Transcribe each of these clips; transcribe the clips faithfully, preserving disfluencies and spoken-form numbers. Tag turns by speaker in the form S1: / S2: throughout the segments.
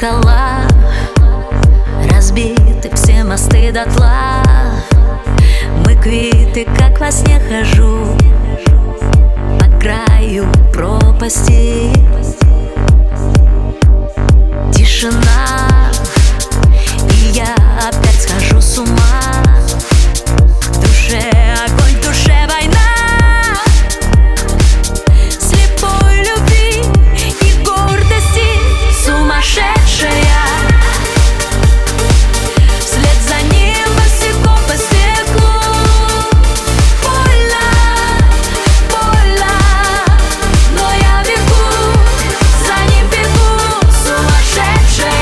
S1: зеркала, разбиты все мосты дотла. Мы квиты, как во сне хожу по краю пропасти. Тишина, и я опять схожу с ума. В душе огонь, в душе война. Слепой любви и гордости сумасшедшая. Вслед за ним босиком по стеклу. Больно, больно, но я бегу, за ним бегу, сумасшедшая.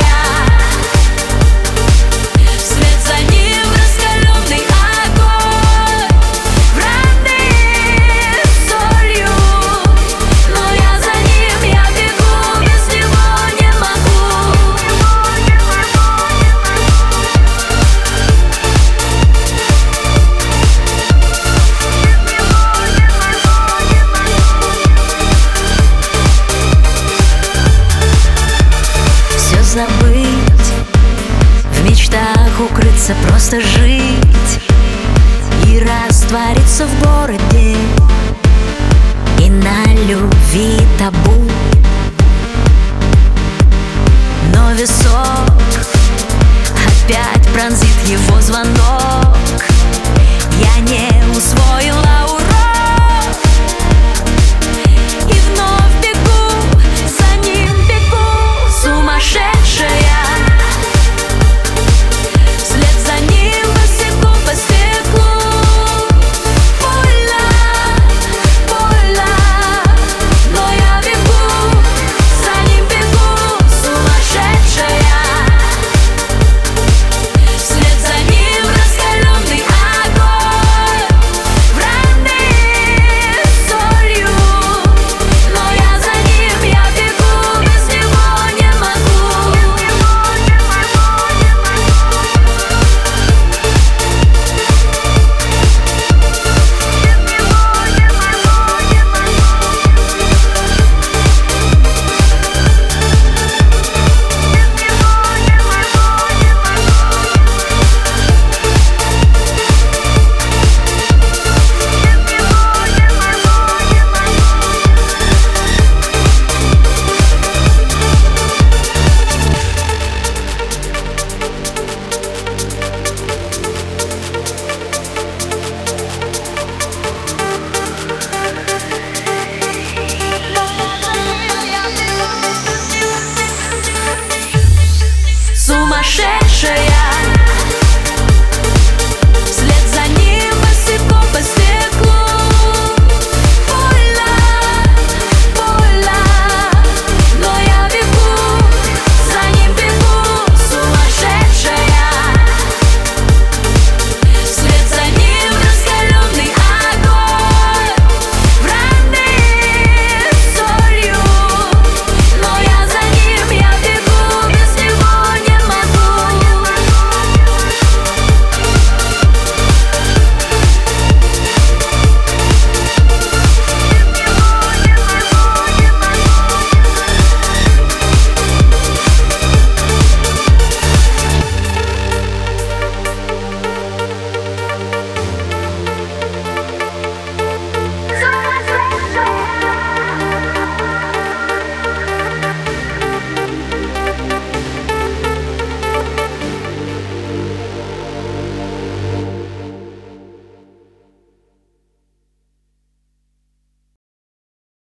S1: Вслед за ним раскаленный огонь, вранный солью. Но я за ним, я бегу, без него не могу. Все забыть, в мечтах укрыться, просто жить и раствориться в городе, и на любви табу. Но висок опять пронзит его звонок. Я не усвоила урок.